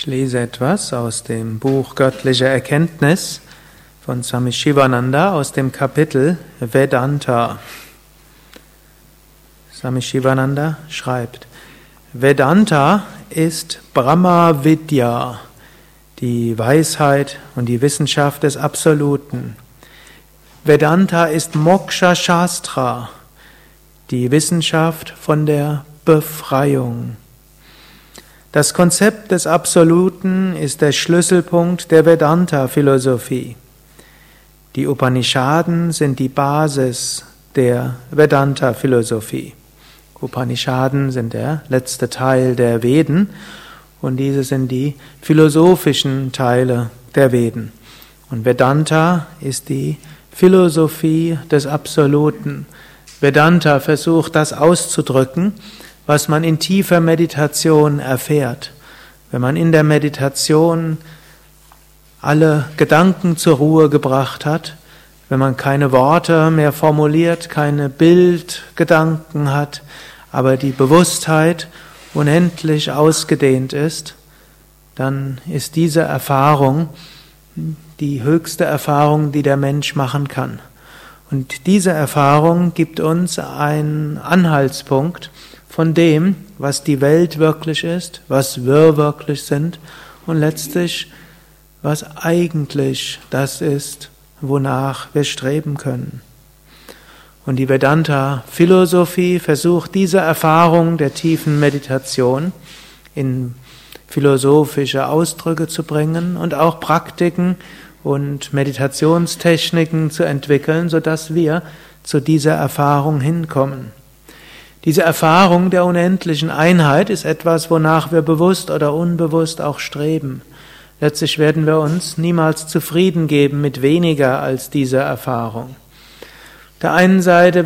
Ich lese etwas aus dem Buch Göttliche Erkenntnis von Swami Shivananda aus dem Kapitel Vedanta. Swami Shivananda schreibt: Vedanta ist Brahma Vidya, die Weisheit und die Wissenschaft des Absoluten. Vedanta ist Moksha Shastra, die Wissenschaft von der Befreiung. Das Konzept des Absoluten ist der Schlüsselpunkt der Vedanta-Philosophie. Die Upanishaden sind die Basis der Vedanta-Philosophie. Upanishaden sind der letzte Teil der Veden und diese sind die philosophischen Teile der Veden. Und Vedanta ist die Philosophie des Absoluten. Vedanta versucht das auszudrücken, was man in tiefer Meditation erfährt. Wenn man in der Meditation alle Gedanken zur Ruhe gebracht hat, wenn man keine Worte mehr formuliert, keine Bildgedanken hat, aber die Bewusstheit unendlich ausgedehnt ist, dann ist diese Erfahrung die höchste Erfahrung, die der Mensch machen kann. Und diese Erfahrung gibt uns einen Anhaltspunkt von dem, was die Welt wirklich ist, was wir wirklich sind und letztlich, was eigentlich das ist, wonach wir streben können. Und die Vedanta-Philosophie versucht, diese Erfahrung der tiefen Meditation in philosophische Ausdrücke zu bringen und auch Praktiken und Meditationstechniken zu entwickeln, sodass wir zu dieser Erfahrung hinkommen. Diese Erfahrung der unendlichen Einheit ist etwas, wonach wir bewusst oder unbewusst auch streben. Letztlich werden wir uns niemals zufrieden geben mit weniger als dieser Erfahrung. Auf der einen Seite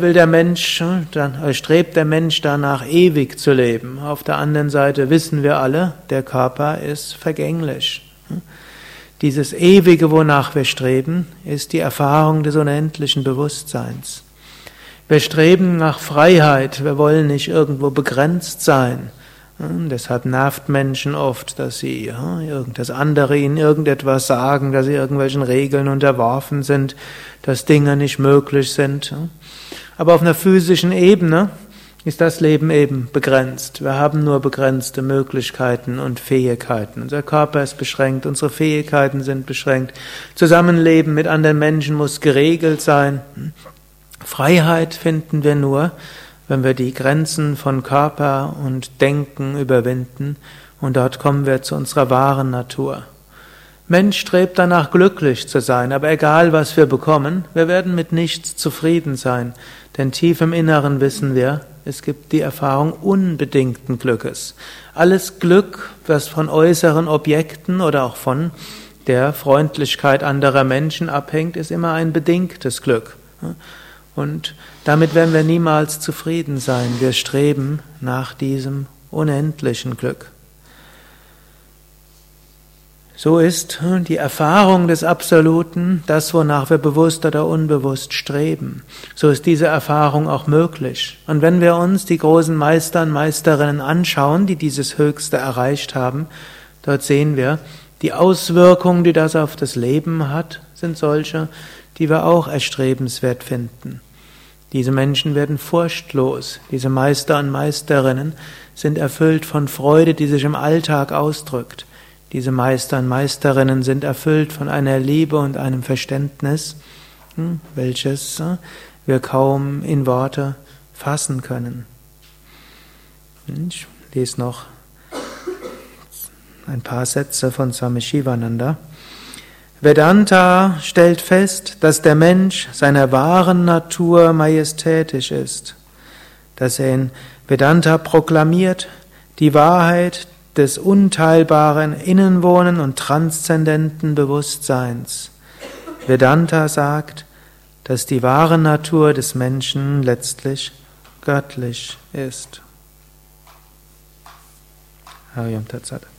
strebt der Mensch danach, ewig zu leben. Auf der anderen Seite wissen wir alle, der Körper ist vergänglich. Dieses Ewige, wonach wir streben, ist die Erfahrung des unendlichen Bewusstseins. Wir streben nach Freiheit, wir wollen nicht irgendwo begrenzt sein. Deshalb nervt Menschen oft, dass sie dass andere ihnen irgendetwas sagen, dass sie irgendwelchen Regeln unterworfen sind, dass Dinge nicht möglich sind. Aber auf einer physischen Ebene ist das Leben eben begrenzt. Wir haben nur begrenzte Möglichkeiten und Fähigkeiten. Unser Körper ist beschränkt, unsere Fähigkeiten sind beschränkt. Zusammenleben mit anderen Menschen muss geregelt sein. Freiheit finden wir nur, wenn wir die Grenzen von Körper und Denken überwinden, und dort kommen wir zu unserer wahren Natur. Mensch strebt danach, glücklich zu sein, aber egal was wir bekommen, wir werden mit nichts zufrieden sein, denn tief im Inneren wissen wir, es gibt die Erfahrung unbedingten Glückes. Alles Glück, was von äußeren Objekten oder auch von der Freundlichkeit anderer Menschen abhängt, ist immer ein bedingtes Glück. Und damit werden wir niemals zufrieden sein. Wir streben nach diesem unendlichen Glück. So ist die Erfahrung des Absoluten das, wonach wir bewusst oder unbewusst streben. So ist diese Erfahrung auch möglich. Und wenn wir uns die großen Meister und Meisterinnen anschauen, die dieses Höchste erreicht haben, dort sehen wir, die Auswirkungen, die das auf das Leben hat, sind solche, die wir auch erstrebenswert finden. Diese Menschen werden furchtlos. Diese Meister und Meisterinnen sind erfüllt von Freude, die sich im Alltag ausdrückt. Diese Meister und Meisterinnen sind erfüllt von einer Liebe und einem Verständnis, welches wir kaum in Worte fassen können. Ich lese noch ein paar Sätze von Swami Shivananda. Vedanta stellt fest, dass der Mensch seiner wahren Natur majestätisch ist, dass er in Vedanta proklamiert die Wahrheit des unteilbaren Innenwohnen und transzendenten Bewusstseins. Vedanta sagt, dass die wahre Natur des Menschen letztlich göttlich ist. Hariom Tat Sat.